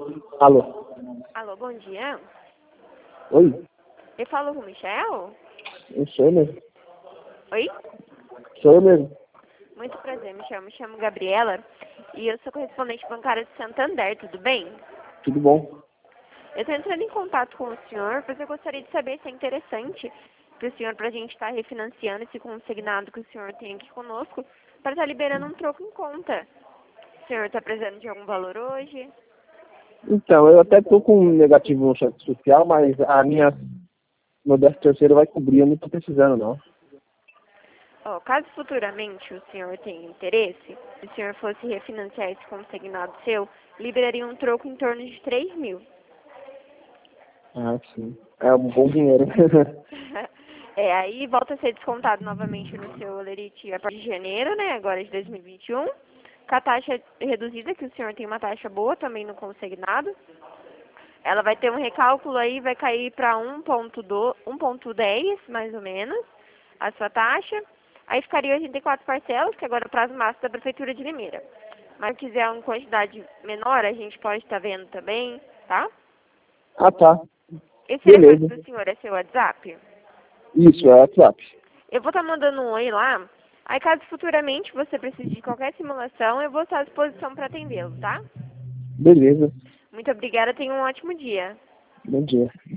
Alô? Alô, bom dia. Oi? Eu falo com o Michel? Eu sou mesmo. Oi? Sou eu mesmo. Muito prazer, Michel. Me chamo Gabriela e eu sou correspondente bancária de Santander, tudo bem? Tudo bom? Eu estou entrando em contato com o senhor, pois eu gostaria de saber se é interessante para o senhor, para a gente estar refinanciando esse consignado que o senhor tem aqui conosco, para estar liberando um troco em conta. O senhor está precisando de algum valor hoje? Então, eu até tô com um negativo no cheque social, mas a minha meu 13º vai cobrir, eu não tô precisando não. Ó, caso futuramente o senhor tenha interesse, se o senhor fosse refinanciar esse consignado seu, liberaria um troco em torno de 3.000. Ah, sim. É um bom dinheiro. Aí volta a ser descontado novamente no seu Olerite a partir de janeiro, né, agora de 2021, com a taxa reduzida, que o senhor tem uma taxa boa também no consignado. Ela vai ter um recálculo aí, vai cair para 1,10, mais ou menos, a sua taxa. Aí ficaria 84 parcelas, que agora é o prazo máximo da Prefeitura de Limeira. Mas se quiser uma quantidade menor, a gente pode estar vendo também, tá? Ah, tá. Esse telefone Beleza. do senhor é seu WhatsApp? Isso, é WhatsApp. Eu vou estar mandando um oi lá. Aí, caso futuramente você precise de qualquer simulação, eu vou estar à disposição para atendê-lo, tá? Beleza. Muito obrigada, tenha um ótimo dia. Bom dia.